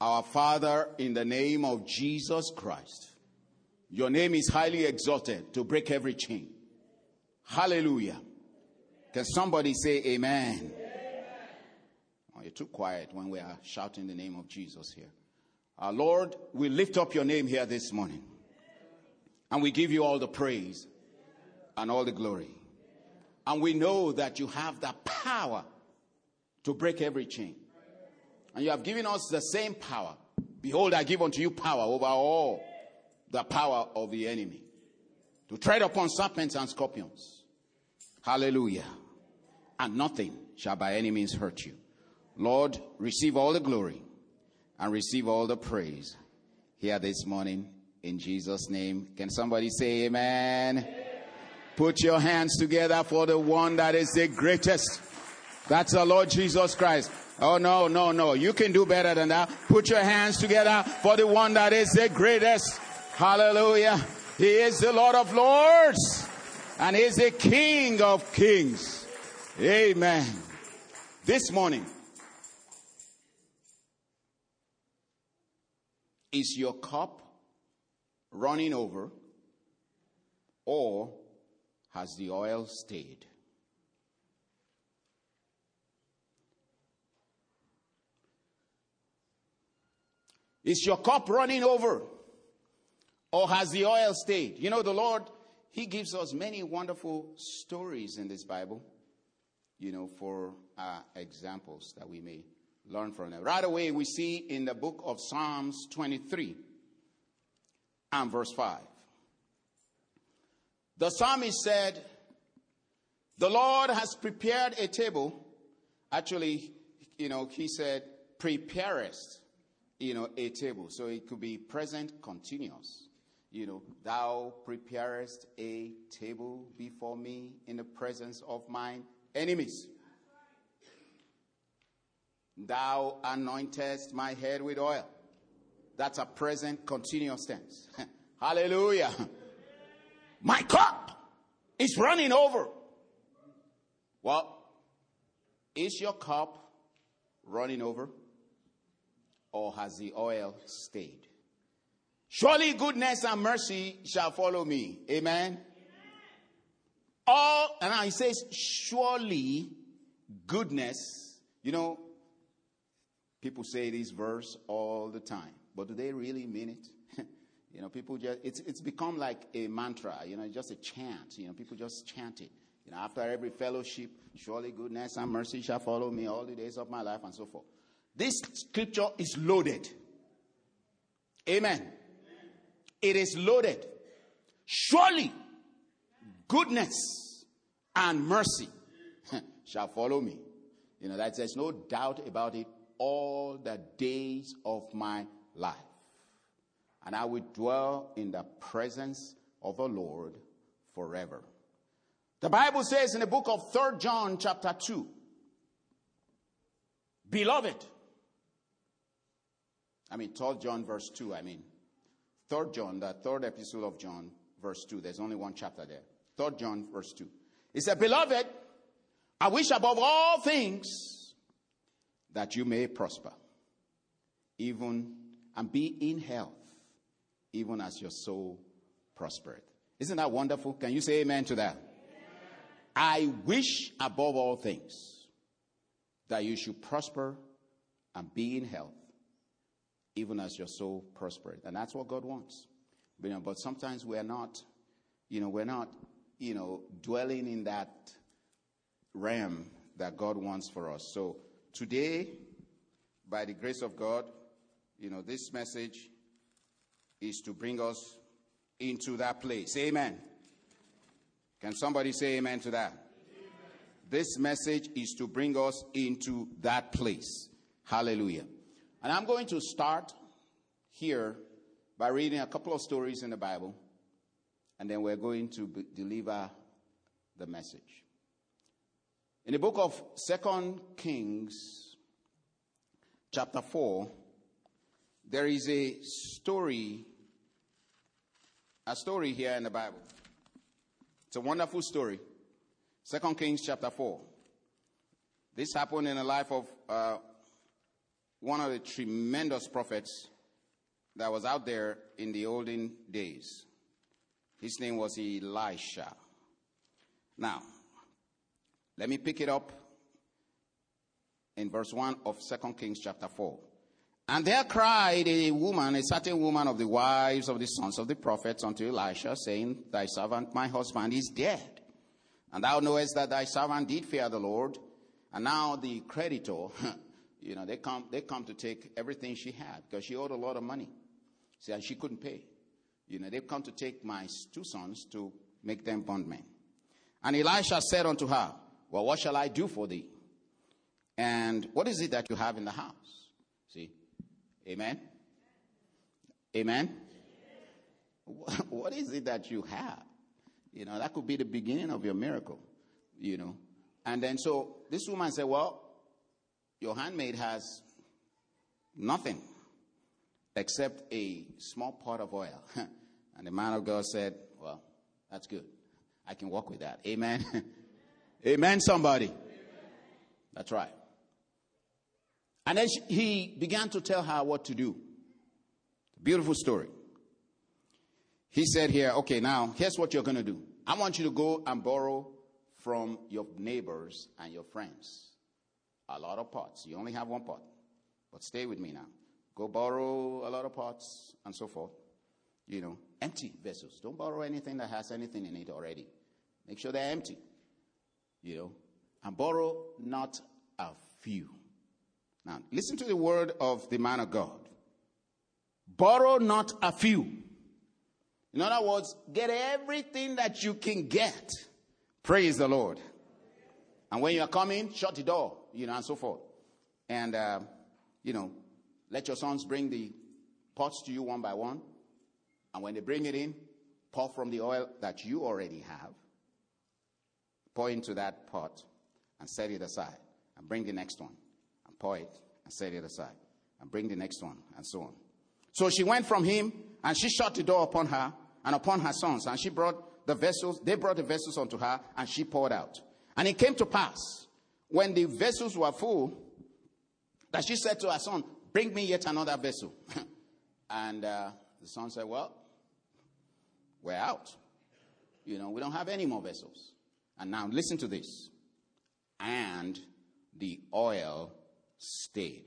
Our Father, in the name of Jesus Christ, your name is highly exalted to break every chain. Hallelujah. Can somebody say amen? Oh, you're too quiet when we are shouting the name of Jesus here. Our Lord, we lift up your name here this morning. And we give you all the praise and all the glory. And we know that you have the power to break every chain. And you have given us the same power. Behold, I give unto you power over all the power of the enemy, to tread upon serpents and scorpions. Hallelujah. And nothing shall by any means hurt you. Lord, receive all the glory and receive all the praise here this morning in Jesus' name. Can somebody say amen? Amen. Put your hands together for the one that is the greatest. That's the Lord Jesus Christ. Oh, no. You can do better than that. Put your hands together for the one that is the greatest. Hallelujah. He is the Lord of Lords. And He is the King of Kings. Amen. This morning, is your cup running over, or has the oil stayed? Is your cup running over, or has the oil stayed? You know, the Lord, He gives us many wonderful stories in this Bible, you know, for examples that we may learn from them. Right away, we see in the book of Psalms 23 and verse 5. The psalmist said, the Lord has prepared a table. Actually, you know, he said, preparest, you know, a table. So it could be present continuous. You know, thou preparest a table before me in the presence of mine enemies. Thou anointest my head with oil. That's a present continuous tense. Hallelujah. My cup is running over. Well, is your cup running over, or has the oil stayed? Surely goodness and mercy shall follow me. Amen. All, and now he says, surely goodness. You know, people say this verse all the time, but do they really mean it? You know, people just, it's become like a mantra, you know, just a chant. You know, people just chant it. You know, after every fellowship, surely goodness and mercy shall follow me all the days of my life, and so forth. This scripture is loaded. Amen. It is loaded. Surely goodness and mercy shall follow me. You know, that there's no doubt about it, all the days of my life. And I will dwell in the presence of the Lord forever. The Bible says in the book of 3 John chapter 2, beloved, 3 John verse 2, 3 John, the third epistle of John, verse 2. There's only one chapter there. 3 John verse 2. It said, beloved, I wish above all things that you may prosper, even and be in health, even as your soul prospereth. Isn't that wonderful? Can you say amen to that? Amen. I wish above all things that you should prosper and be in health, even as your soul prospereth. And that's what God wants. But sometimes we're not dwelling in that realm that God wants for us. So today, by the grace of God, this message is to bring us into that place. Amen. Can somebody say amen to that? Amen. This message is to bring us into that place. Hallelujah. And I'm going to start here by reading a couple of stories in the Bible, and then we're going to deliver the message. In the book of 2 Kings, chapter 4, there is a story here in the Bible. It's a wonderful story. 2 Kings chapter 4. This happened in the life of one of the tremendous prophets that was out there in the olden days. His name was Elisha. Now, let me pick it up in verse 1 of 2 Kings chapter 4. And there cried a certain woman of the wives of the sons of the prophets unto Elisha, saying, Thy servant, my husband, is dead. And thou knowest that thy servant did fear the Lord. And now the creditor, they come to take everything she had, because she owed a lot of money. See, and she couldn't pay. They've come to take my 2 sons to make them bondmen. And Elisha said unto her, Well, what shall I do for thee? And what is it that you have in the house? See? Amen? Amen? What is it that you have? That could be the beginning of your miracle, And then so this woman said, Well, your handmaid has nothing except a small pot of oil. And the man of God said, Well, that's good. I can work with that. Amen? Amen, somebody. Amen. That's right. And then he began to tell her what to do. Beautiful story. He said here, okay, now, here's what you're going to do. I want you to go and borrow from your neighbors and your friends a lot of pots. You only have 1 pot. But stay with me now. Go borrow a lot of pots and so forth. Empty vessels. Don't borrow anything that has anything in it already. Make sure they're empty. And borrow not a few. Now, listen to the word of the man of God. Borrow not a few. In other words, get everything that you can get. Praise the Lord. And when you are coming, shut the door, and so forth. And, let your sons bring the pots to you one by one. And when they bring it in, pour from the oil that you already have. Pour into that pot and set it aside. And bring the next one. And pour it and set it aside. And bring the next one, and so on. So she went from him, and she shut the door upon her and upon her sons. And she brought the vessels. They brought the vessels unto her, and she poured out. And it came to pass, when the vessels were full, that she said to her son, Bring me yet another vessel. And the son said, Well, we're out. We don't have any more vessels. And now listen to this. And the oil stayed.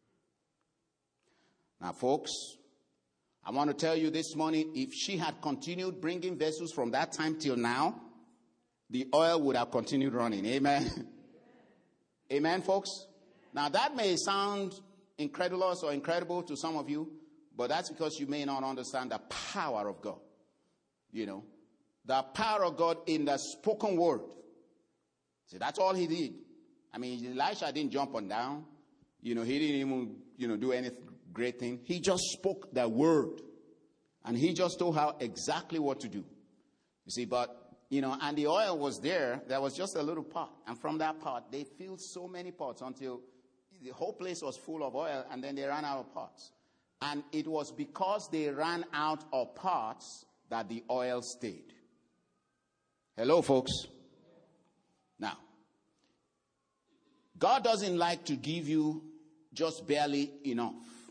Now, folks, I want to tell you this morning, if she had continued bringing vessels from that time till now, the oil would have continued running. Amen? Amen, folks? Now, that may sound incredulous or incredible to some of you, but that's because you may not understand the power of God. The power of God in the spoken word. See, that's all he did. I mean, Elisha didn't jump on down. He didn't even, do any great thing. He just spoke the word. And he just told her exactly what to do. You see, but, and the oil was there. There was just a little pot. And from that pot, they filled so many pots until the whole place was full of oil, and then they ran out of pots. And it was because they ran out of pots that the oil stayed. Hello, folks. Now, God doesn't like to give you just barely enough.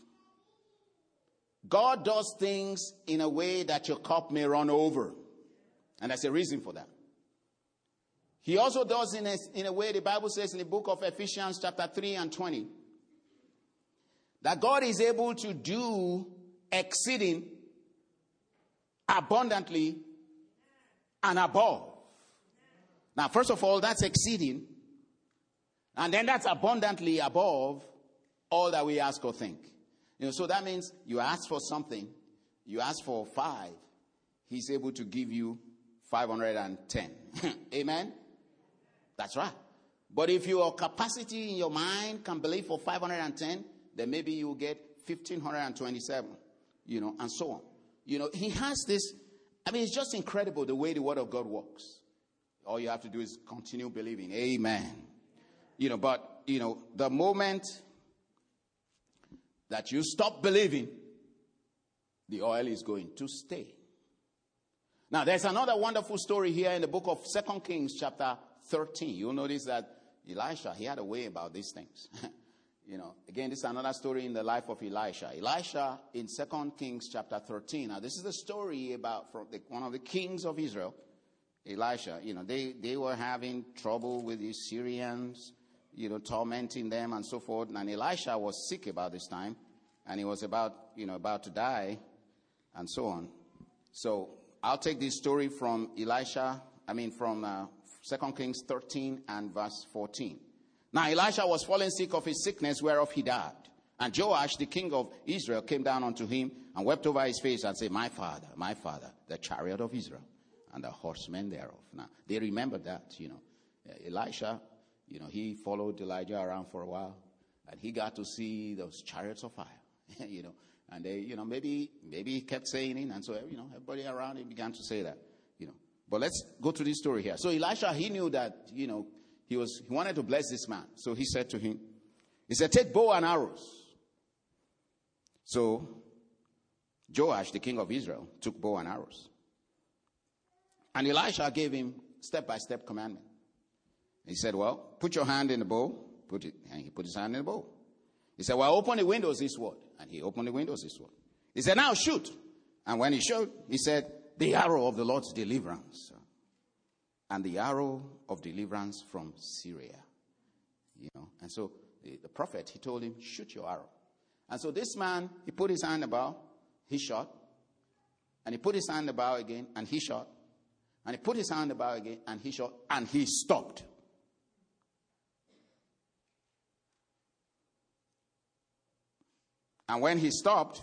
God does things in a way that your cup may run over. And there's a reason for that. He also does in a way, the Bible says in the book of Ephesians chapter 3 and 20, that God is able to do exceeding abundantly and above. Now, first of all, that's exceeding. And then that's abundantly above all that we ask or think. So that means you ask for something, you ask for 5, he's able to give you 510. Amen? That's right. But if your capacity in your mind can believe for 510, then maybe you'll get 1,527, and so on. He has this, it's just incredible the way the word of God works. All you have to do is continue believing. Amen. But the moment that you stop believing, the oil is going to stay. Now, there's another wonderful story here in the book of 2 Kings chapter 13. You'll notice that Elisha, he had a way about these things. Again, this is another story in the life of Elisha. Elisha in 2 Kings chapter 13. Now, this is the story about one of the kings of Israel, Elisha. They were having trouble with the Syrians, tormenting them and so forth. And Elisha was sick about this time, and he was about to die, and so on. So I'll take this story from from 2 Kings 13 and verse 14. Now Elisha was fallen sick of his sickness, whereof he died. And Joash, the king of Israel, came down unto him and wept over his face and said, my father, the chariot of Israel and the horsemen thereof. Now, they remembered that, Elisha, he followed Elijah around for a while, and he got to see those chariots of fire, and they, maybe he kept saying it, and so, everybody around him began to say that, But let's go to this story here. So Elisha, he knew that, he wanted to bless this man. So he said to him, take bow and arrows. So Joash, the king of Israel, took bow and arrows. And Elisha gave him step-by-step commandment. He said, well, put your hand in the bow. And he put his hand in the bow. He said, well, open the windows eastward. And he opened the windows eastward. He said, now shoot. And when he shot, he said, the arrow of the Lord's deliverance. And the arrow of deliverance from Syria. And so the prophet, he told him, shoot your arrow. And so this man, he put his hand in the bow, he shot. And he put his hand in the bow again, and he shot. And he put his hand in the bow again, and he shot, and he stopped. And when he stopped,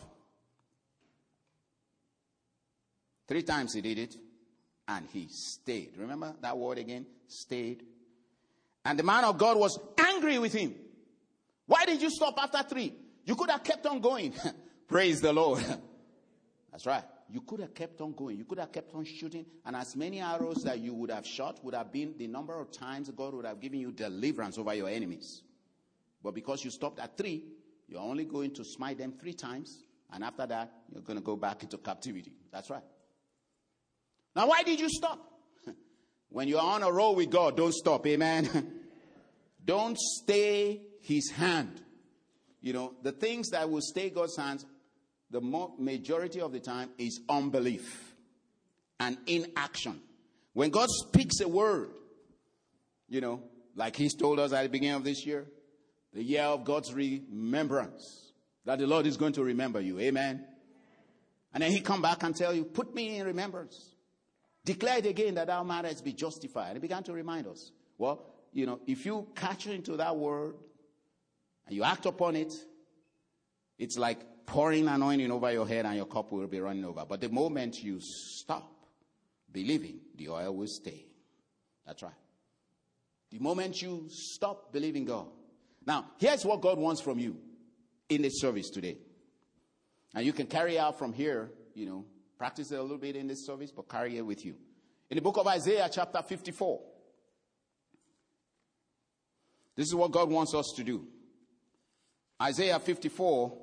3 times he did it, and he stayed. Remember that word again? Stayed. And the man of God was angry with him. Why did you stop after 3? You could have kept on going. Praise the Lord. That's right. You could have kept on going. You could have kept on shooting. And as many arrows that you would have shot would have been the number of times God would have given you deliverance over your enemies. But because you stopped at 3, you're only going to smite them 3 times. And after that, you're going to go back into captivity. That's right. Now, why did you stop? When you're on a roll with God, don't stop. Amen. Don't stay his hand. The things that will stay God's hands, the majority of the time, is unbelief and inaction. When God speaks a word, like he's told us at the beginning of this year, the year of God's remembrance, that the Lord is going to remember you. Amen. And then he come back and tell you, put me in remembrance. Declare it again that thou mightest be justified. And he began to remind us. Well, if you catch into that word and you act upon it, it's like pouring anointing over your head and your cup will be running over. But the moment you stop believing, the oil will stay. That's right. The moment you stop believing God. Now, here's what God wants from you in this service today. And you can carry out from here, practice it a little bit in this service, but carry it with you. In the book of Isaiah chapter 54. This is what God wants us to do. Isaiah 54.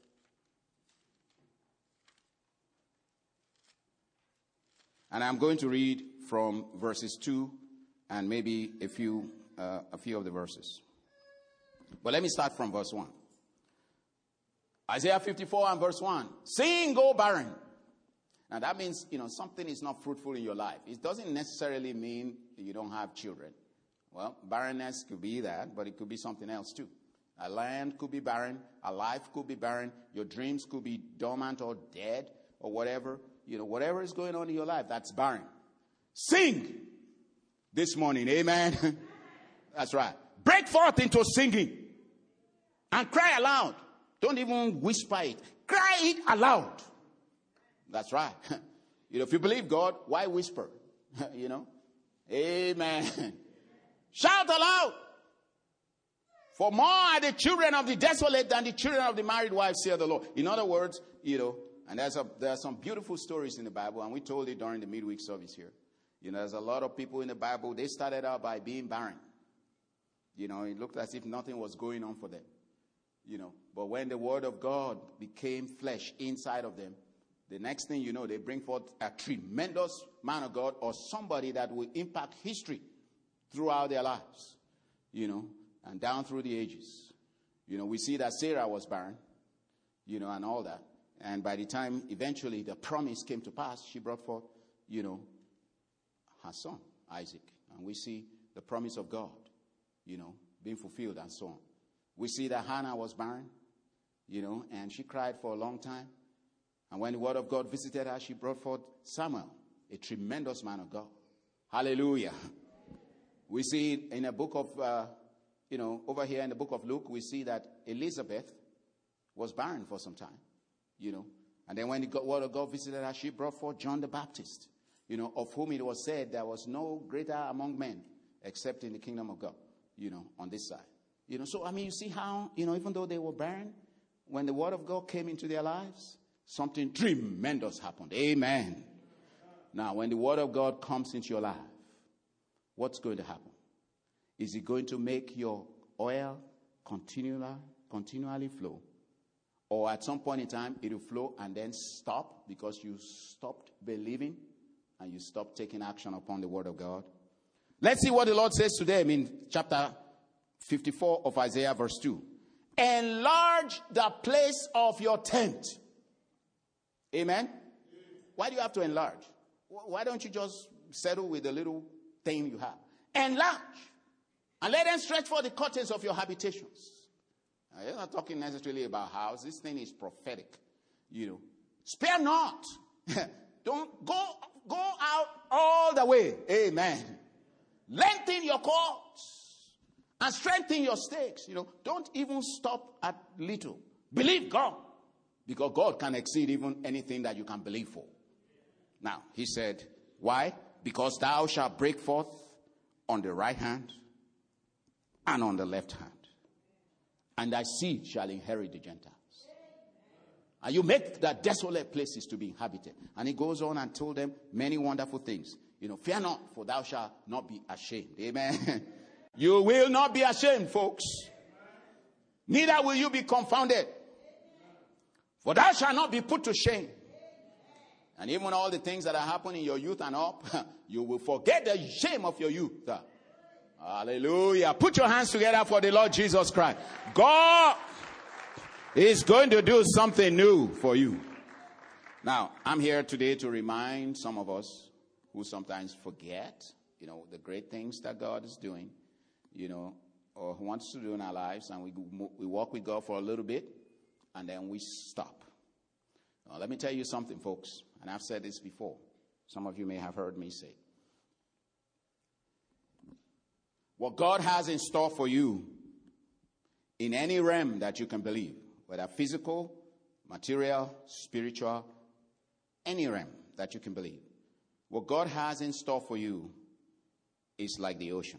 And I'm going to read from verses 2 and maybe a few of the verses. But let me start from verse 1. Isaiah 54 and verse 1. Sing, O barren. Now that means, something is not fruitful in your life. It doesn't necessarily mean you don't have children. Well, barrenness could be that, but it could be something else too. A land could be barren. A life could be barren. Your dreams could be dormant or dead or whatever. Whatever is going on in your life, that's barren. Sing this morning. Amen. That's right. Break forth into singing and cry aloud. Don't even whisper it. Cry it aloud. That's right. If you believe God, why whisper? Amen. Shout aloud. For more are the children of the desolate than the children of the married wife, saith the Lord. In other words, and there are some beautiful stories in the Bible, and we told it during the midweek service here. There's a lot of people in the Bible, they started out by being barren. It looked as if nothing was going on for them. But when the word of God became flesh inside of them, the next thing you know, they bring forth a tremendous man of God or somebody that will impact history throughout their lives, and down through the ages. We see that Sarah was barren, and all that. And by the time eventually the promise came to pass, she brought forth, her son, Isaac. And we see the promise of God, being fulfilled and so on. We see that Hannah was barren, and she cried for a long time. And when the word of God visited her, she brought forth Samuel, a tremendous man of God. Hallelujah. We see in a book of, over here in the book of Luke, we see that Elizabeth was barren for some time, And then when the word of God visited her, she brought forth John the Baptist, of whom it was said there was no greater among men except in the kingdom of God, on this side. So, you see how, even though they were barren, when the word of God came into their lives, something tremendous happened. Amen. Now, when the word of God comes into your life, what's going to happen? Is it going to make your oil continually flow? Or at some point in time, it will flow and then stop because you stopped believing and you stopped taking action upon the word of God? Let's see what the Lord says to them in chapter 54 of Isaiah, verse 2. Enlarge the place of your tent. Amen? Why do you have to enlarge? Why don't you just settle with the little thing you have? Enlarge. And let them stretch forth the curtains of your habitations. Now, you're not talking necessarily about house. This thing is prophetic. Spare not. Don't go out all the way. Amen. Lengthen your cords. And strengthen your stakes. Don't even stop at little. Believe God. Because God can exceed even anything that you can believe for. Now, he said, why? Because thou shalt break forth on the right hand and on the left hand. And thy seed shall inherit the Gentiles. And you make the desolate places to be inhabited. And he goes on and told them many wonderful things. Fear not, for thou shalt not be ashamed. Amen. You will not be ashamed, folks. Neither will you be confounded. For thou shalt not be put to shame. And even all the things that are happening in your youth and up, you will forget the shame of your youth. Hallelujah. Put your hands together for the Lord Jesus Christ. God is going to do something new for you. Now, I'm here today to remind some of us who sometimes forget, the great things that God is doing, or wants to do in our lives, and we walk with God for a little bit, and then we stop. Now, let me tell you something, folks, and I've said this before. Some of you may have heard me say. What God has in store for you in any realm that you can believe, whether physical, material, spiritual, any realm that you can believe, what God has in store for you is like the ocean.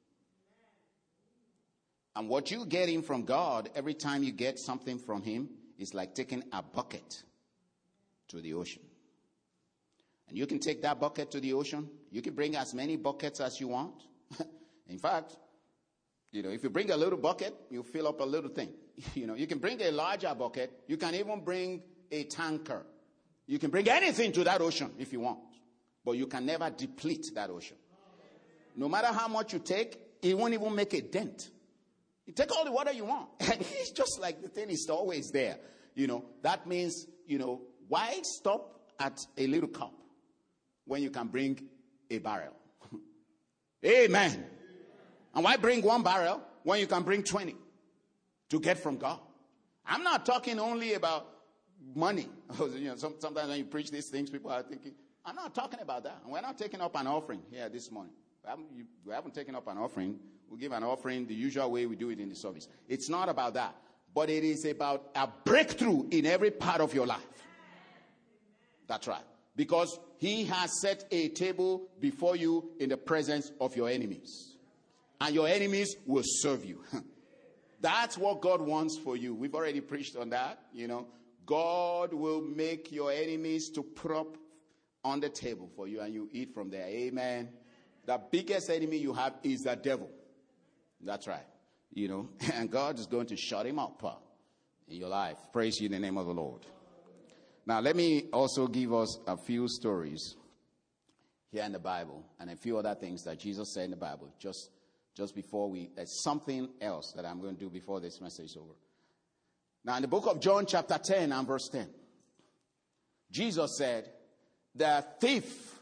And what you get in from God, every time you get something from him, is like taking a bucket to the ocean. And you can take that bucket to the ocean. You can bring as many buckets as you want. In fact, if you bring a little bucket, you fill up a little thing. You can bring a larger bucket. You can even bring a tanker. You can bring anything to that ocean if you want. But you can never deplete that ocean. No matter how much you take, it won't even make a dent. You take all the water you want. It's just like the thing is always there. That means, why stop at a little cup when you can bring a barrel? Amen. And why bring one barrel when you can bring 20 to get from God? I'm not talking only about money. Sometimes when you preach these things, people are thinking, I'm not talking about that. And we're not taking up an offering here this morning. We haven't taken up an offering. We give an offering the usual way we do it in the service. It's not about that. But it is about a breakthrough in every part of your life. That's right. Because he has set a table before you in the presence of your enemies. And your enemies will serve you. That's what God wants for you. We've already preached on that. God will make your enemies to prop on the table for you and you eat from there. Amen. The biggest enemy you have is the devil. That's right. And God is going to shut him up in your life. Praise you in the name of the Lord. Now, let me also give us a few stories here in the Bible and a few other things that Jesus said in the Bible, just just before there's something else that I'm going to do before this message is over. Now, in the book of John chapter 10 and verse 10, Jesus said, the thief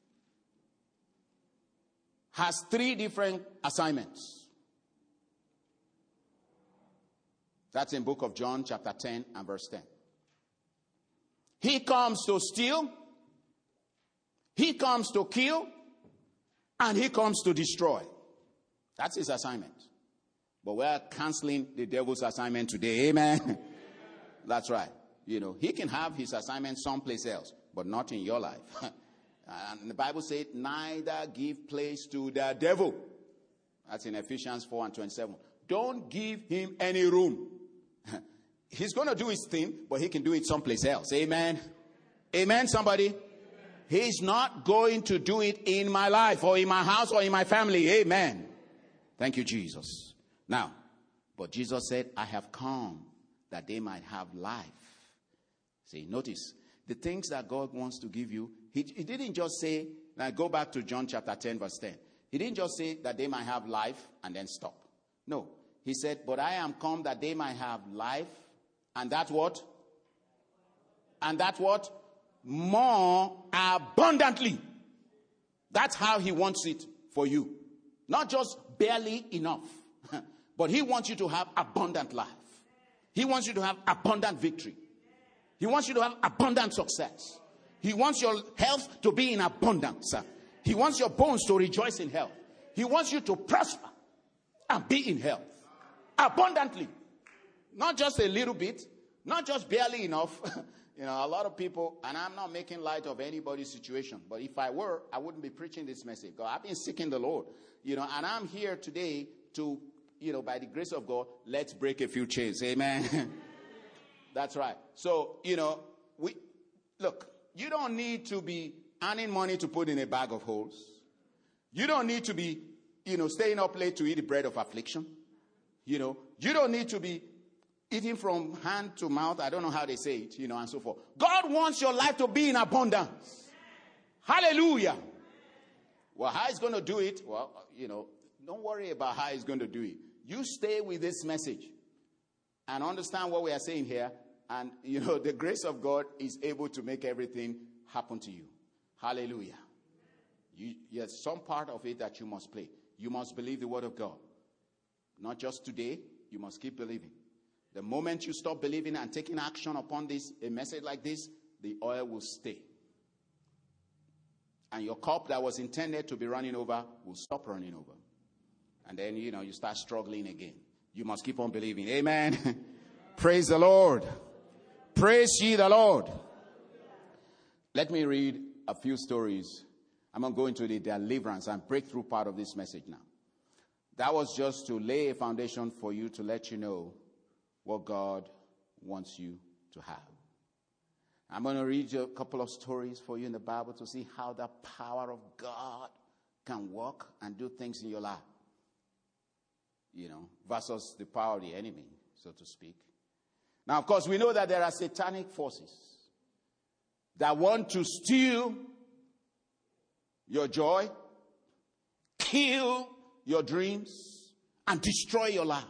has 3 different assignments. That's in book of John chapter 10 and verse 10. He comes to steal, he comes to kill, and he comes to destroy. That's his assignment. But we're canceling the devil's assignment today. Amen. That's right. He can have his assignment someplace else, but not in your life. And the Bible said, neither give place to the devil. That's in Ephesians 4 and 27. Don't give him any room. He's going to do his thing, but he can do it someplace else. Amen. Amen, somebody. Amen. He's not going to do it in my life or in my house or in my family. Amen. Thank you, Jesus. Now, but Jesus said, I have come that they might have life. See, notice, the things that God wants to give you, he didn't just say, now go back to John chapter 10 verse 10. He didn't just say that they might have life and then stop. No, he said, but I am come that they might have life, and that what? And that what? More abundantly. That's how he wants it for you. Not just barely enough, but he wants you to have abundant life. He wants you to have abundant victory. He wants you to have abundant success. He wants your health to be in abundance. He wants your bones to rejoice in health. He wants you to prosper and be in health. Abundantly. Not just a little bit. Not just barely enough. A lot of people, and I'm not making light of anybody's situation, but if I were, I wouldn't be preaching this message. God, I've been seeking the Lord, and I'm here today to, by the grace of God, let's break a few chains. Amen. That's right. So, look, you don't need to be earning money to put in a bag of holes. You don't need to be, staying up late to eat the bread of affliction. You don't need to be eating from hand to mouth. I don't know how they say it, and so forth. God wants your life to be in abundance. Hallelujah. Well, how he's going to do it? Well, don't worry about how he's going to do it. You stay with this message and understand what we are saying here. And, the grace of God is able to make everything happen to you. Hallelujah. There's some part of it that you must play. You must believe the word of God. Not just today. You must keep believing. The moment you stop believing and taking action upon a message like this, the oil will stay. And your cup that was intended to be running over will stop running over. And then, you start struggling again. You must keep on believing. Amen. Praise the Lord. Praise ye the Lord. Let me read a few stories. I'm going to go into the deliverance and breakthrough part of this message now. That was just to lay a foundation for you, to let you know what God wants you to have. I'm going to read you a couple of stories for you in the Bible to see how the power of God can work and do things in your life. Versus the power of the enemy, so to speak. Now, of course, we know that there are satanic forces that want to steal your joy, kill your dreams, and destroy your life.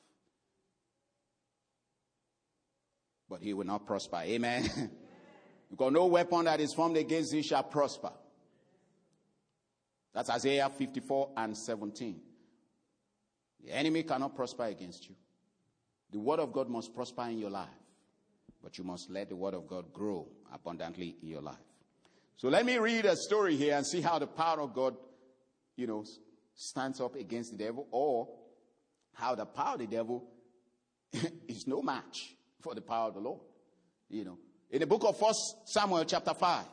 But he will not prosper. Amen. Because no weapon that is formed against thee shall prosper. That's Isaiah 54 and 17. The enemy cannot prosper against you. The word of God must prosper in your life. But you must let the word of God grow abundantly in your life. So let me read a story here and see how the power of God, stands up against the devil, or how the power of the devil is no match for the power of the Lord. In the book of 1 Samuel chapter 5.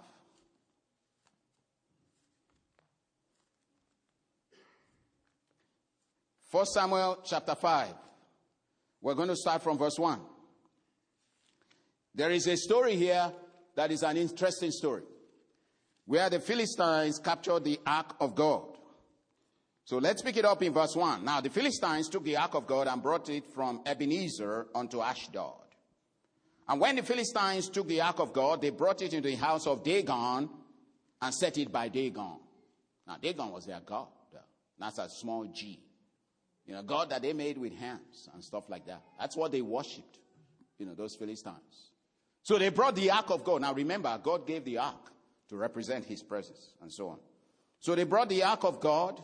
1 Samuel chapter 5. We're going to start from verse 1. There is a story here that is an interesting story, where the Philistines captured the ark of God. So let's pick it up in verse 1. Now the Philistines took the ark of God and brought it from Ebenezer unto Ashdod. And when the Philistines took the ark of God, they brought it into the house of Dagon and set it by Dagon. Now Dagon was their god. That's a small g. God that they made with hands and stuff like that. That's what they worshipped, those Philistines. So they brought the ark of God. Now remember, God gave the ark to represent his presence and so on. So they brought the ark of God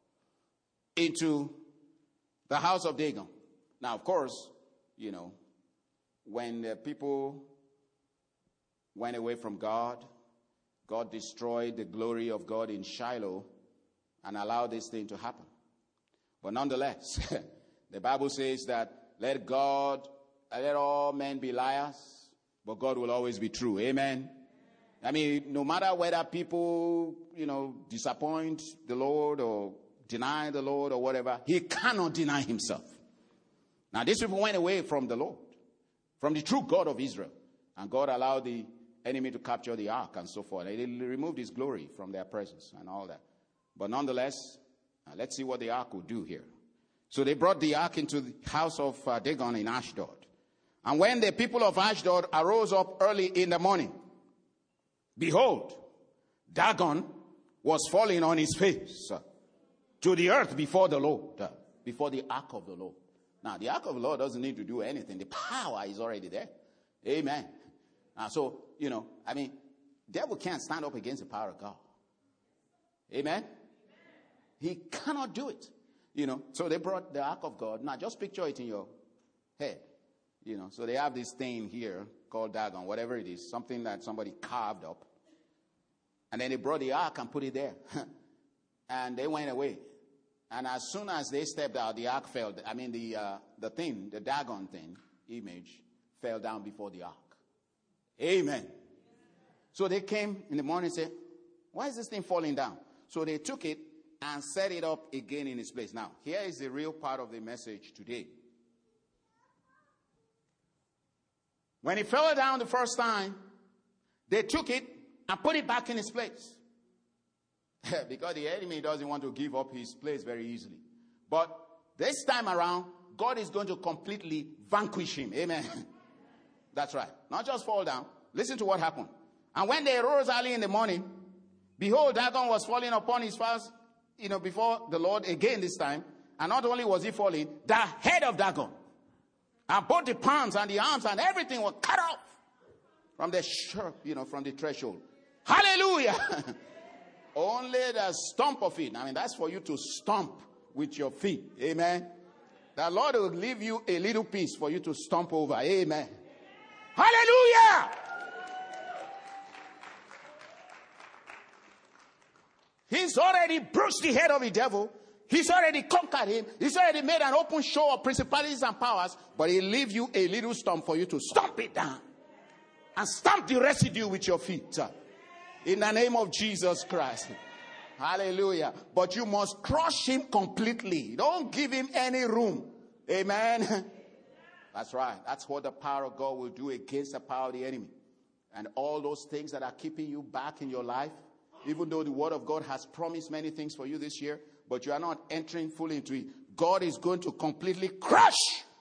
into the house of Dagon. Now, of course, when the people went away from God, God destroyed the glory of God in Shiloh and allowed this thing to happen. But nonetheless, the Bible says that let all men be liars, but God will always be true. Amen. I mean, no matter whether people, disappoint the Lord or deny the Lord or whatever, he cannot deny himself. Now, these people went away from the Lord, from the true God of Israel. And God allowed the enemy to capture the ark and so forth. They removed his glory from their presence and all that. But nonetheless, let's see what the ark will do here. So they brought the ark into the house of Dagon in Ashdod. And when the people of Ashdod arose up early in the morning, behold, Dagon was falling on his face to the earth before the Lord, before the ark of the Lord. Now, the ark of the Lord doesn't need to do anything. The power is already there. Amen. So, devil can't stand up against the power of God. Amen. He cannot do it. So they brought the ark of God. Now, just picture it in your head. So they have this thing here called Dagon, whatever it is, something that somebody carved up. And then they brought the ark and put it there. And they went away. And as soon as they stepped out, the ark fell. The Dagon thing, image, fell down before the ark. Amen. So they came in the morning and said, why is this thing falling down? So they took it and set it up again in its place. Now, here is the real part of the message today. When it fell down the first time, they took it and put it back in its place. Because the enemy doesn't want to give up his place very easily. But this time around, God is going to completely vanquish him. Amen. That's right. Not just fall down. Listen to what happened. And when they arose early in the morning, behold, Dagon was falling upon his face, before the Lord again this time. And not only was he falling, the head of Dagon, and both the palms and the arms and everything were cut off from the from the threshold. Hallelujah. Only the stump of it. That's for you to stomp with your feet. Amen. The Lord will leave you a little piece for you to stomp over. Amen. Hallelujah. He's already bruised the head of the devil. He's already conquered him. He's already made an open show of principalities and powers. But he'll leave you a little stump for you to stomp it down. And stamp the residue with your feet. In the name of Jesus Christ. Hallelujah. But you must crush him completely. Don't give him any room. Amen. That's right. That's what the power of God will do against the power of the enemy. And all those things that are keeping you back in your life, even though the word of God has promised many things for you this year, but you are not entering fully into it, God is going to completely crush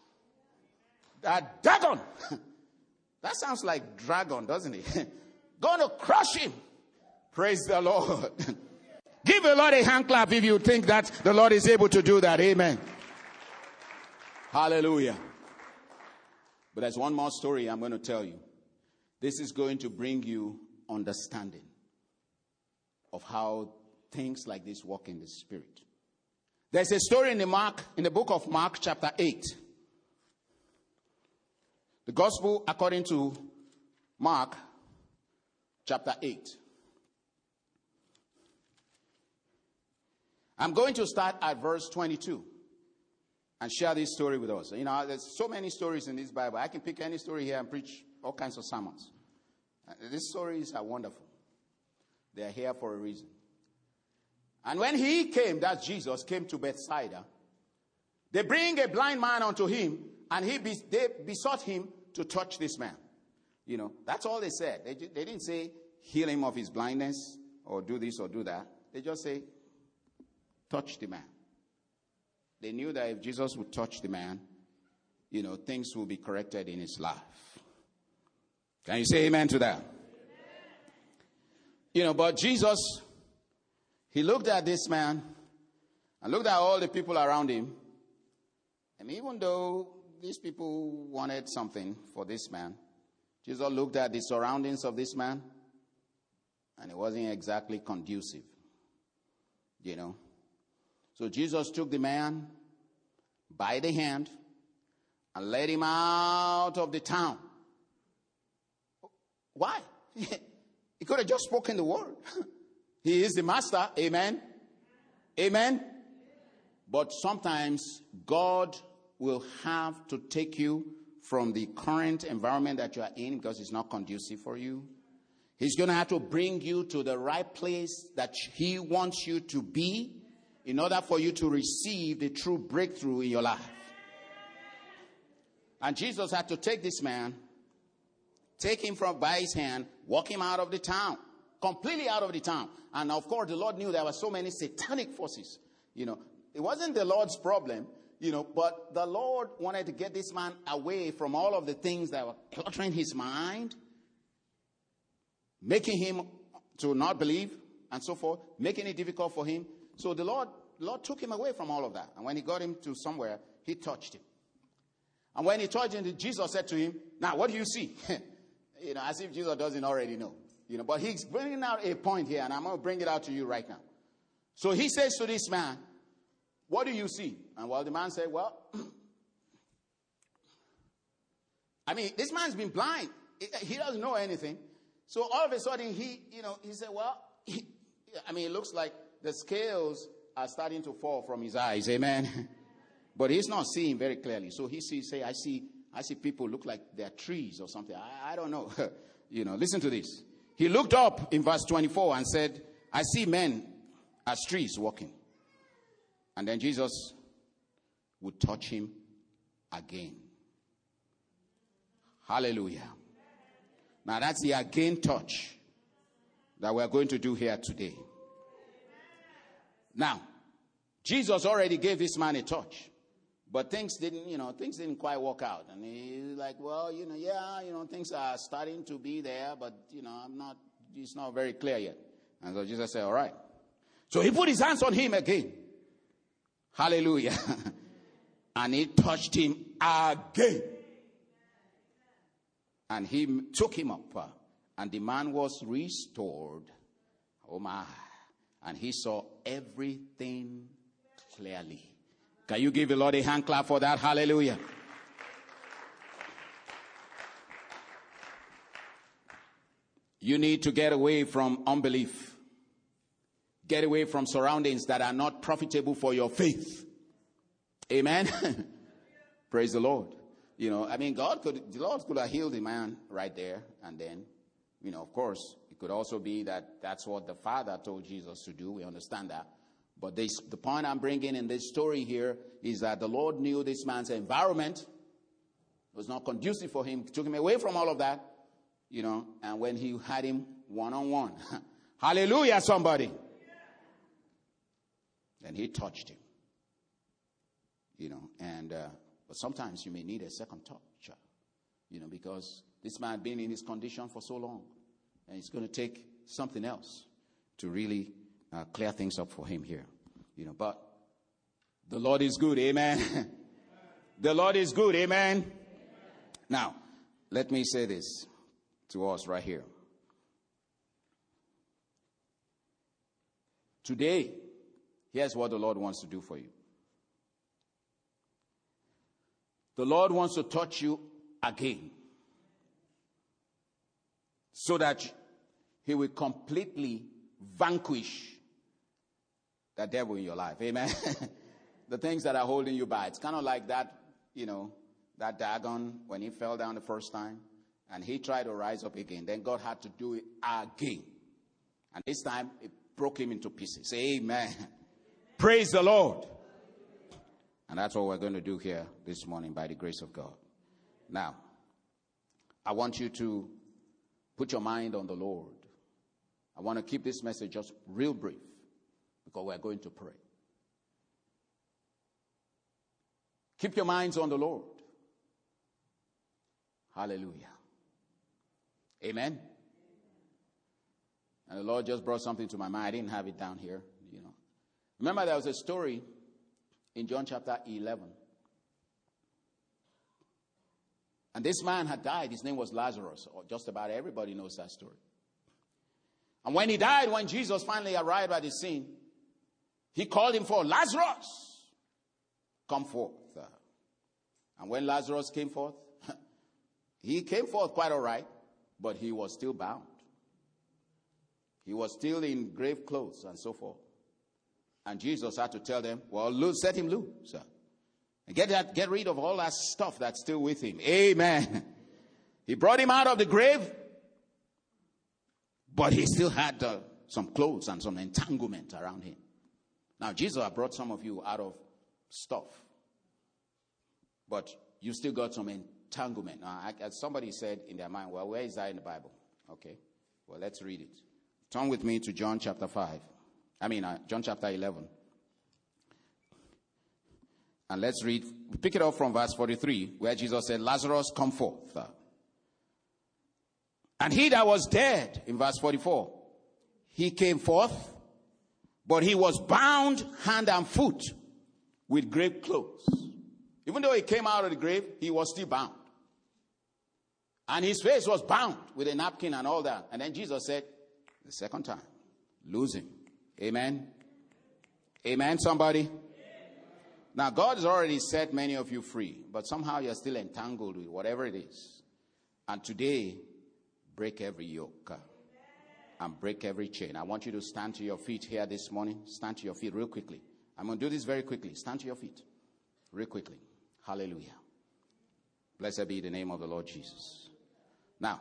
that Dagon. That sounds like dragon, doesn't it? Going to crush him. Praise the Lord. Give the Lord a hand clap if you think that the Lord is able to do that. Amen. Hallelujah. But there's one more story I'm going to tell you. This is going to bring you understanding of how things like this work in the spirit. There's a story in the book of Mark chapter 8. The gospel according to Mark chapter 8. I'm going to start at verse 22 and share this story with us. There's so many stories in this Bible. I can pick any story here and preach all kinds of sermons. These stories are wonderful. They are here for a reason. And when he came, that's Jesus, came to Bethsaida, they bring a blind man unto him, and they besought him to touch this man. That's all they said. They didn't say heal him of his blindness or do this or do that. They just say touch the man. They knew that if Jesus would touch the man, things will be corrected in his life. Can you say amen to that? But Jesus, he looked at this man and looked at all the people around him, And even though these people wanted something for this man, Jesus looked at the surroundings of this man, and it wasn't exactly conducive. So Jesus took the man by the hand and led him out of the town. Why? He could have just spoken the word. He is the master. Amen. Amen. But sometimes God will have to take you from the current environment that you are in because it's not conducive for you. He's going to have to bring you to the right place that he wants you to be in order for you to receive the true breakthrough in your life. And Jesus had to take this man, take him from by his hand, walk him out of the town, completely out of the town. And of course, the Lord knew there were so many satanic forces. It wasn't the Lord's problem, but the Lord wanted to get this man away from all of the things that were cluttering his mind, making him to not believe and so forth, making it difficult for him. So the Lord took him away from all of that. And when he got him to somewhere, he touched him. And when he touched him, Jesus said to him, "Now, what do you see?" As if Jesus doesn't already know. But he's bringing out a point here, and I'm going to bring it out to you right now. So he says to this man, "What do you see?" And the man said, "Well, this man's been blind. He doesn't know anything." So all of a sudden, he said, "Well, it looks like the scales are starting to fall from his eyes." Amen. But he's not seeing very clearly. So he say, I see people look like they're trees or something. I don't know. Listen to this. He looked up in verse 24 and said, "I see men as trees walking." And then Jesus would touch him again. Hallelujah. Now that's the again touch that we're going to do here today. Now, Jesus already gave this man a touch. But things didn't quite work out. And he's like, "Well, things are starting to be there, but, it's not very clear yet." And so Jesus said, "All right." So he put his hands on him again. Hallelujah. And he touched him again. And he took him up. And the man was restored. Oh my. And he saw everything clearly. Can you give the Lord a hand clap for that? Hallelujah. You need to get away from unbelief. Get away from surroundings that are not profitable for your faith. Amen. Praise the Lord. The Lord could have healed the man right there. And then, of course, it could also be that that's what the Father told Jesus to do. We understand that. But the point I'm bringing in this story here is that the Lord knew this man's environment was not conducive for him. Took him away from all of that, and when he had him one-on-one. Hallelujah, somebody. And he touched him. But sometimes you may need a second touch, because this man had been in his condition for so long. And it's going to take something else to really clear things up for him here. But the Lord is good. Amen. The Lord is good. Amen. Now, let me say this to us right here. Today, here's what the Lord wants to do for you. The Lord wants to touch you again, so that he will completely vanquish the devil in your life. Amen. The things that are holding you back. It's kind of like that, that Dagon when he fell down the first time and he tried to rise up again. Then God had to do it again. And this time it broke him into pieces. Amen. Praise the Lord. And that's what we're going to do here this morning by the grace of God. Now, I want you to put your mind on the Lord. I want to keep this message just real brief because we're going to pray. Keep your minds on the Lord. Hallelujah. Amen. And the Lord just brought something to my mind. I didn't have it down here, Remember there was a story in John chapter 11 And this man had died. His name was Lazarus. Or just about everybody knows that story. And when he died, when Jesus finally arrived at the scene, he called him forth, Lazarus, come forth. And when Lazarus came forth, he came forth quite all right, but he was still bound. He was still in grave clothes and so forth. And Jesus had to tell them, well, set him loose. And get rid of all that stuff that's still with him. Amen. He brought him out of the grave, but he still had some clothes and some entanglement around him. Now, Jesus had brought some of you out of stuff, but you still got some entanglement. Now, as somebody said in their mind, well, where is that in the Bible? Okay, well, let's read it. Turn with me to John chapter 11. And let's pick it up from verse 43, where Jesus said, Lazarus, come forth. And he that was dead, in verse 44, he came forth, but he was bound hand and foot with grave clothes. Even though he came out of the grave, he was still bound. And his face was bound with a napkin and all that. And then Jesus said, the second time, lose him. Amen. Amen, somebody. Now, God has already set many of you free, but somehow you're still entangled with whatever it is. And today, break every yoke and break every chain. I want you to stand to your feet here this morning. Stand to your feet real quickly. I'm going to do this very quickly. Stand to your feet real quickly. Hallelujah. Blessed be the name of the Lord Jesus. Now,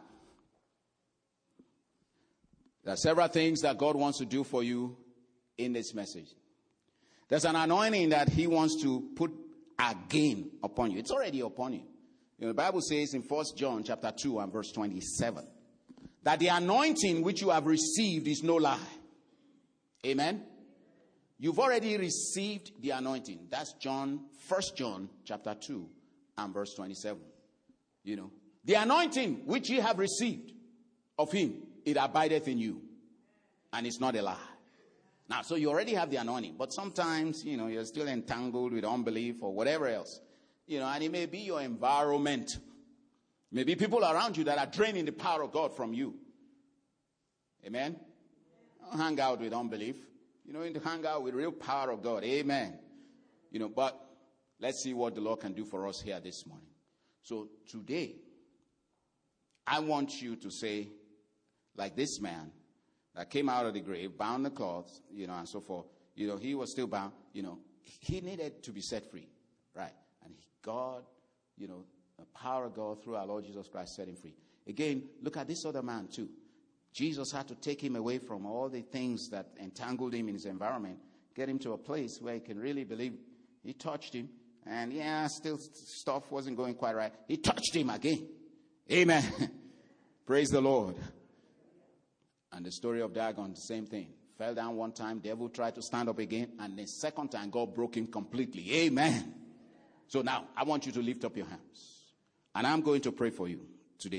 there are several things that God wants to do for you in this message. There's an anointing that he wants to put again upon you. It's already upon you. The Bible says in 1 John chapter 2 and verse 27 that the anointing which you have received is no lie. Amen. You've already received the anointing. That's 1 John chapter 2 and verse 27. The anointing which ye have received of him, it abideth in you. And it's not a lie. Now, so you already have the anointing, but sometimes, you're still entangled with unbelief or whatever else. And it may be your environment. Maybe people around you that are draining the power of God from you. Amen? Don't hang out with unbelief. You need to hang out with real power of God. Amen. But let's see what the Lord can do for us here this morning. So today, I want you to say, like this man that came out of the grave, bound the cloths, and so forth. He was still bound. He needed to be set free, right? And God, the power of God through our Lord Jesus Christ set him free. Again, look at this other man too. Jesus had to take him away from all the things that entangled him in his environment, get him to a place where he can really believe. He touched him, and still stuff wasn't going quite right. He touched him again. Amen. Praise the Lord. And the story of Dagon, the same thing. Fell down one time, devil tried to stand up again, and the second time God broke him completely. Amen. So now, I want you to lift up your hands. And I'm going to pray for you today.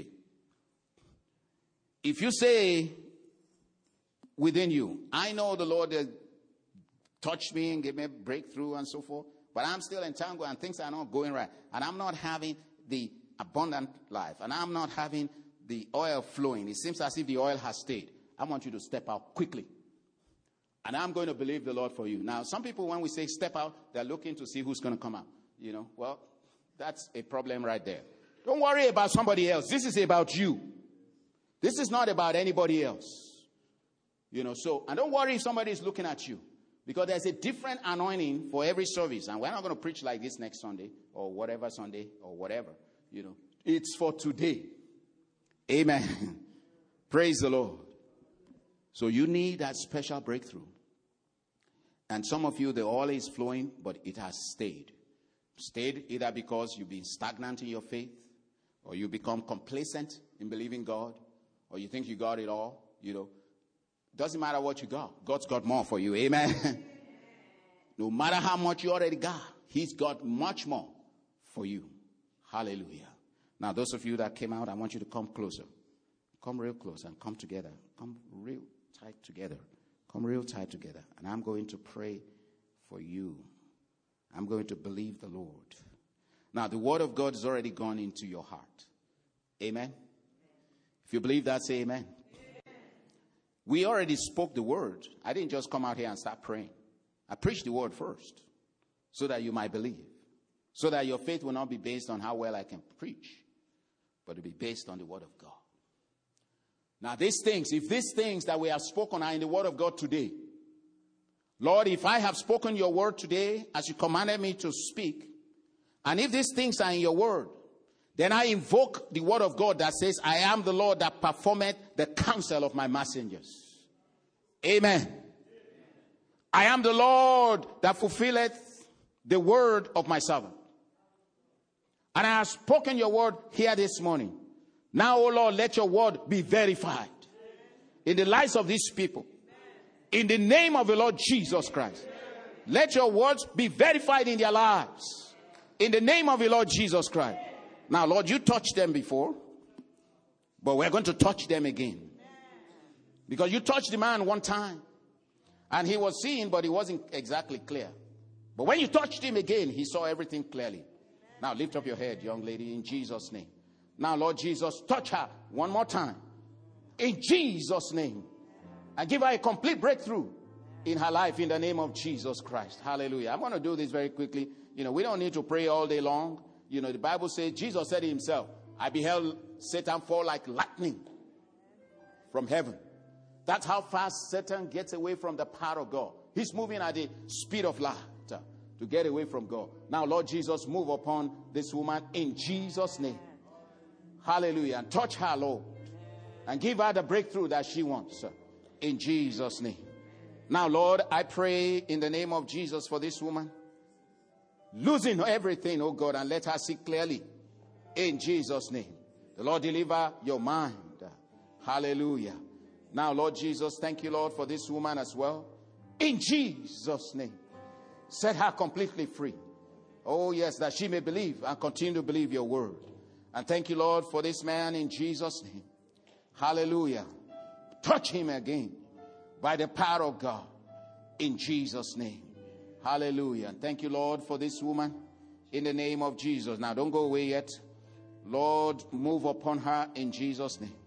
If you say within you, I know the Lord touched me and gave me a breakthrough and so forth, but I'm still entangled and things are not going right, and I'm not having the abundant life, and I'm not having the oil flowing. It seems as if the oil has stayed. I want you to step out quickly. And I'm going to believe the Lord for you. Now, some people, when we say step out, they're looking to see who's going to come out. Well, that's a problem right there. Don't worry about somebody else. This is about you. This is not about anybody else. And don't worry if somebody is looking at you. Because there's a different anointing for every service. And we're not going to preach like this next Sunday or whatever Sunday or whatever. It's for today. Amen. Praise the Lord. So you need that special breakthrough. And some of you, the oil is flowing, but it has stayed. Stayed either because you've been stagnant in your faith, or you become complacent in believing God, or you think you got it all. Doesn't matter what you got. God's got more for you. Amen. No matter how much you already got, he's got much more for you. Hallelujah. Now, those of you that came out, I want you to come closer. Come real close and come together. Come real tight together. Come real tight together. And I'm going to pray for you. I'm going to believe the Lord. Now, the word of God has already gone into your heart. Amen. If you believe that, say amen. We already spoke the word. I didn't just come out here and start praying. I preached the word first so that you might believe. So that your faith will not be based on how well I can preach, but it will be based on the word of God. Now these things, if these things that we have spoken are in the word of God today, Lord, if I have spoken your word today as you commanded me to speak, and if these things are in your word, then I invoke the word of God that says, I am the Lord that performeth the counsel of my messengers. Amen. I am the Lord that fulfilleth the word of my servant. And I have spoken your word here this morning. Now, O Lord, let your word be verified in the lives of these people. In the name of the Lord Jesus Christ. Let your words be verified in their lives. In the name of the Lord Jesus Christ. Now, Lord, you touched them before, but we're going to touch them again. Because you touched the man one time, and he was seeing, but he wasn't exactly clear. But when you touched him again, he saw everything clearly. Now, lift up your head, young lady, in Jesus' name. Now, Lord Jesus, touch her one more time. In Jesus' name. And give her a complete breakthrough in her life in the name of Jesus Christ. Hallelujah. I'm going to do this very quickly. We don't need to pray all day long. The Bible says, Jesus said himself, I beheld Satan fall like lightning from heaven. That's how fast Satan gets away from the power of God. He's moving at the speed of light to get away from God. Now, Lord Jesus, move upon this woman in Jesus' name. Hallelujah. And touch her, Lord. And give her the breakthrough that she wants. In Jesus' name. Now, Lord, I pray in the name of Jesus for this woman. Losing everything, oh God, and let her see clearly. In Jesus' name. The Lord deliver your mind. Hallelujah. Now, Lord Jesus, thank you, Lord, for this woman as well. In Jesus' name. Set her completely free. Oh, yes, that she may believe and continue to believe your word. And thank you, Lord, for this man in Jesus' name. Hallelujah. Touch him again by the power of God in Jesus' name. Hallelujah. And thank you, Lord, for this woman in the name of Jesus. Now, don't go away yet. Lord, move upon her in Jesus' name.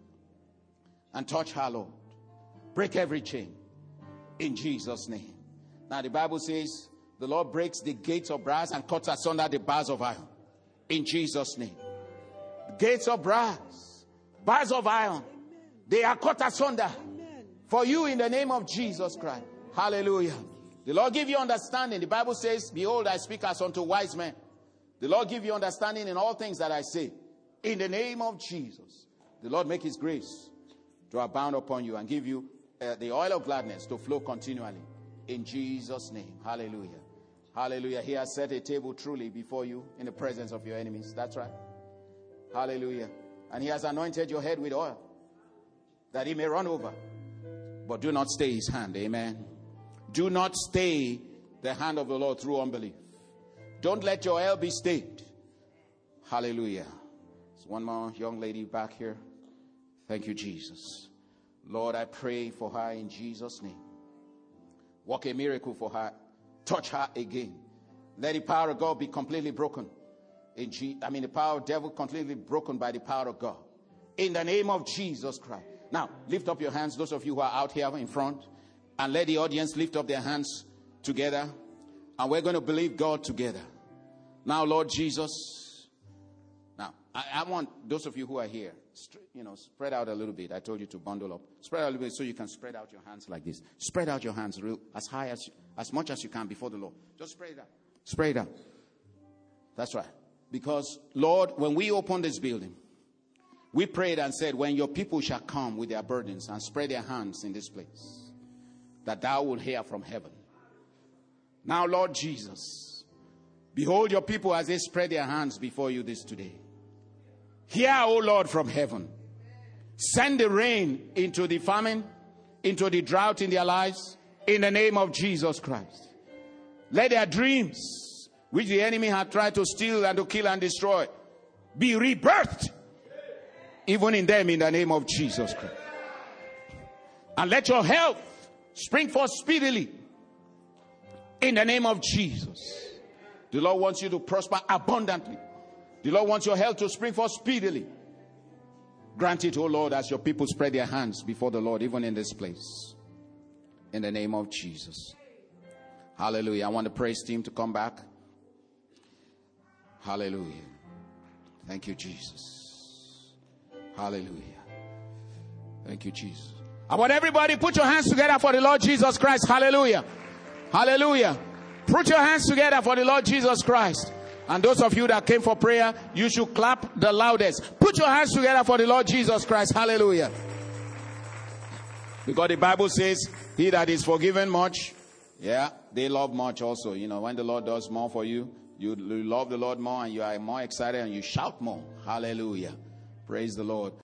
And touch her, Lord. Break every chain in Jesus' name. Now, the Bible says the Lord breaks the gates of brass and cuts asunder the bars of iron in Jesus' name. Gates of brass, bars of iron, they are cut asunder for you in the name of Jesus Christ. Hallelujah. The Lord give you understanding. The Bible says, behold, I speak as unto wise men. The Lord give you understanding in all things that I say. In the name of Jesus. The Lord make his grace to abound upon you and give you the oil of gladness to flow continually. In Jesus' name. Hallelujah. Hallelujah. He has set a table truly before you in the presence of your enemies. That's right. Hallelujah. And he has anointed your head with oil that he may run over. But do not stay his hand. Amen. Do not stay the hand of the Lord through unbelief. Don't let your oil be stayed. Hallelujah. There's one more young lady back here. Thank you, Jesus. Lord, I pray for her in Jesus' name. Work a miracle for her. Touch her again. Let the power of God be completely broken. The power of the devil completely broken by the power of God. In the name of Jesus Christ. Now, lift up your hands, those of you who are out here in front. And let the audience lift up their hands together. And we're going to believe God together. Now, Lord Jesus. Now, I want those of you who are here, spread out a little bit. I told you to bundle up. Spread out a little bit so you can spread out your hands like this. Spread out your hands as high as much as you can before the Lord. Just spread it out. Spread it out. That's right. Because, Lord, when we opened this building, we prayed and said, when your people shall come with their burdens and spread their hands in this place, that thou will hear from heaven. Now, Lord Jesus, behold your people as they spread their hands before you this today. Hear, O Lord, from heaven. Send the rain into the famine, into the drought in their lives, in the name of Jesus Christ. Let their dreams, which the enemy had tried to steal and to kill and destroy, be rebirthed, even in them, in the name of Jesus Christ. And let your health spring forth speedily, in the name of Jesus. The Lord wants you to prosper abundantly. The Lord wants your health to spring forth speedily. Grant it, O Lord, as your people spread their hands before the Lord, even in this place. In the name of Jesus. Hallelujah. I want the praise team to come back. Hallelujah. Thank you, Jesus. Hallelujah. Thank you, Jesus. I want everybody put your hands together for the Lord Jesus Christ. Hallelujah. Hallelujah. Put your hands together for the Lord Jesus Christ. And those of you that came for prayer, you should clap the loudest. Put your hands together for the Lord Jesus Christ. Hallelujah. Because the Bible says, he that is forgiven much, they love much also. You know, when the Lord does more for you, you love the Lord more and you are more excited and you shout more. Hallelujah. Praise the Lord.